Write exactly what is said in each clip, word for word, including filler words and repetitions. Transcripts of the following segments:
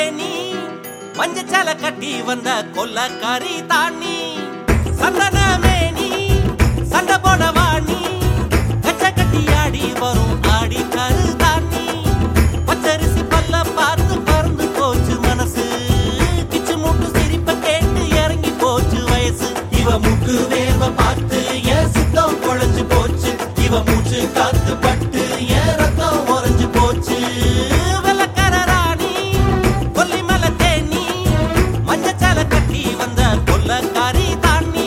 தேனி மஞ்சச்சல கட்டி வந்த கொல்லக்காரி தானி சந்தன மேனி சண்டை போட வாணி கச்ச கட்டி ஆடி வரும் ஆடி கரு தானி பச்சரிசி பல்ல பார்த்து பறந்து போச்சு மனசு கிச்சு மூட்டு சிரிப்ப கேட்டு இறங்கி போச்சு வயசு இவ மூக்கு வேர்வ பார்த்து என் சித்தம் குழஞ்சு போச்சு இவ மூச்சு காத்து பட்டு என் ரத்தம் உறைஞ்சு போச்சு கொல்லக்காரி தானி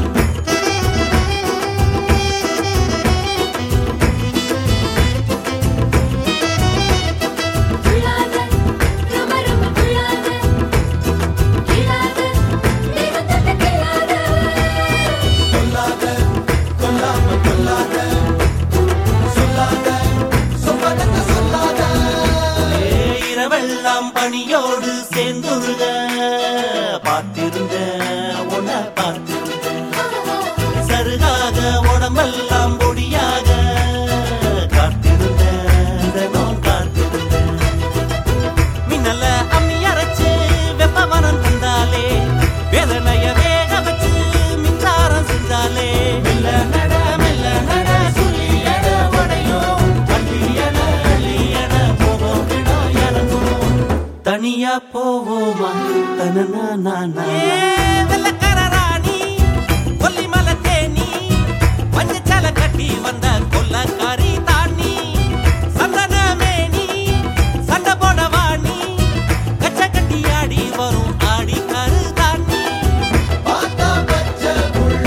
இரவெல்லாம் பணியோடு சேர்ந்துருக பார்த்திருந்த உன்னை பார்த்திருந்த சருகாக உடம்பெல்லாம் பொடியாக காத்திருந்த தினம் காத்திருந்த மின்னல அம்மி அரைச்சு வெப்ப மரம் தந்தாலே வேதனைய வேக வச்சு மின்சாரம் செஞ்சாலே மெல்ல நட மெல்ல நட சுழியட உடையும் அள்ளியன அள்ளியன போவோம் இடம் இறங்கும் தனியா போவோமா தனனா நானா வெள்ளக்காரராணி கொல்லிமல தேனி மஞ்சச்சல கட்டி வந்த கொல்லக்காரி தானி சந்தன மேனி சண்டை போட வாணி கச்ச கட்டி ஆடி வரும் ஆடி கரு தானி பாத்தா பச்ச புள்ள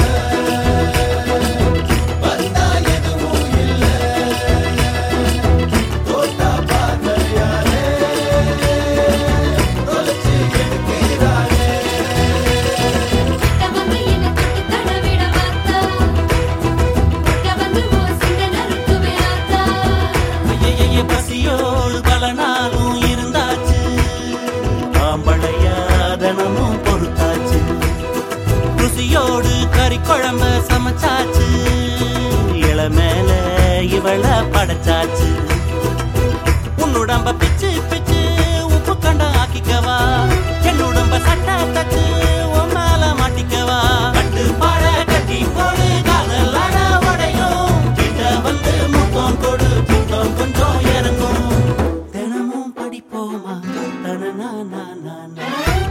வந்தா எதுவும் இல்ல தோட்டா பார்வையாலே தொலைச்சு எடுக்கிறாளே ஐயையே பசியோடு பல நாளும் இருந்தாச்சு ஆம்பளையா தினமும் பொறுத்தாச்சு ருசியோடு கறி குழம்ப சமைச்சாச்சு இளமேல இவள படைச்சாச்சு உன்னுடம்ப பிச்சு பிச்சு உப்பு கண்ட ஆக்கிக்கவா என்னுடம்ப சட்டை தச்சு உன் மேல மாட்டிக்கவா கட்டு பாட கட்டி போடு காதல் அட உடையும் கிட்ட வந்து முத்தம் கொடு புத்தம் கொஞ்சம் இறங்கும் தினமும் படிப்போமா தனனா